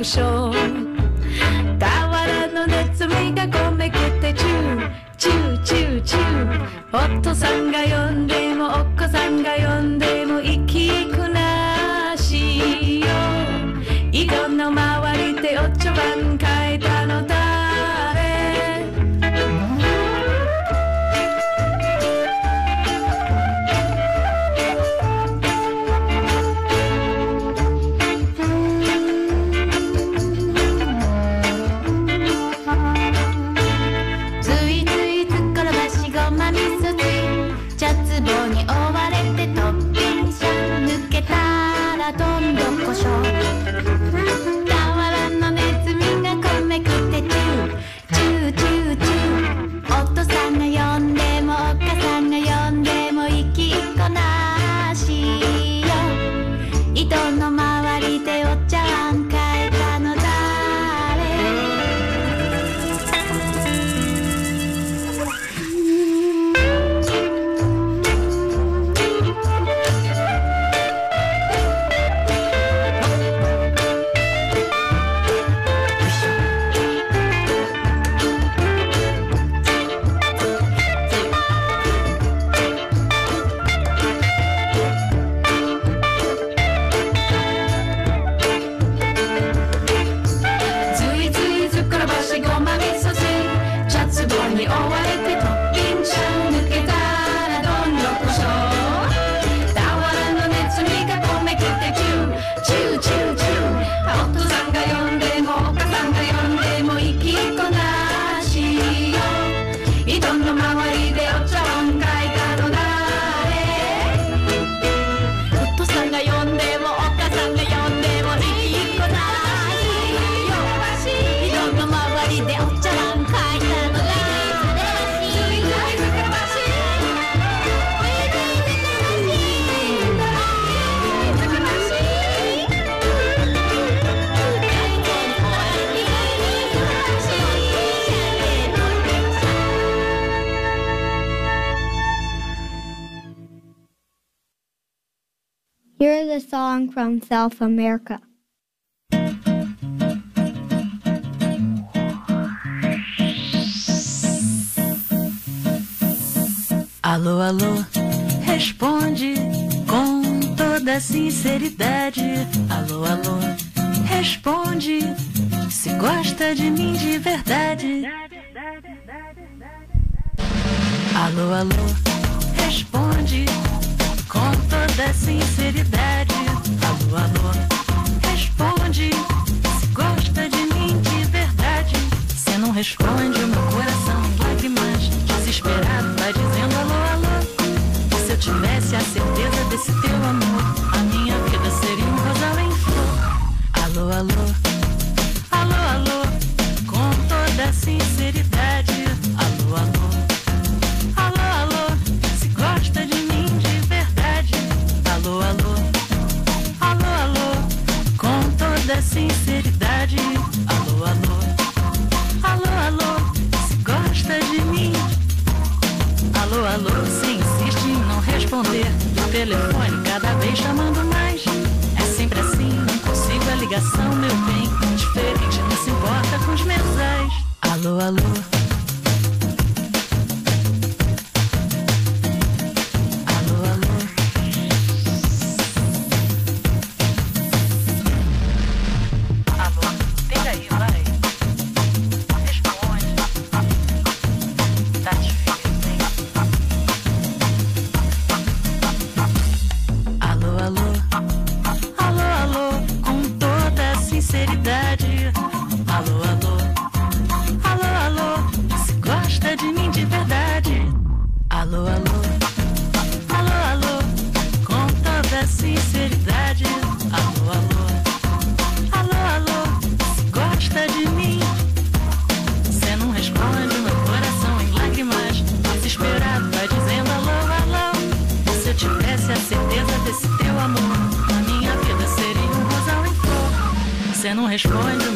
読書俵のネズミがこめくってチューチューチューチューお父さんが呼んでもお子さんが呼んでも生きくなしよ井戸の周りでお茶碗書いたの誰 Here's a song from South America. Alô, alô, responde com toda sinceridade. Alô, alô, responde se gosta de mim de verdade. Alô, alô, responde com toda sinceridade. Alô, alô, responde se gosta de mim de verdade. Cê não responde, o meu coração em lágrimas, desesperado, vai dizendo alô, alô. Se eu tivesse a certeza desse teu amor, a minha vida seria um rosal em flor. Alô, alô, alô, alô, com toda sinceridade. Alô, alô, alô, alô, se gosta de mim de verdade. Alô, alô, alô, alô, com toda sinceridade. Alô, alô, alô, alô, se gosta de mim. Alô, alô, você insiste em não responder no telefone, cada vez chamando mais. É sempre assim, não consigo a ligação, meu bem. Diferente, não se importa com os mensais. Alô, alô, cê não responde.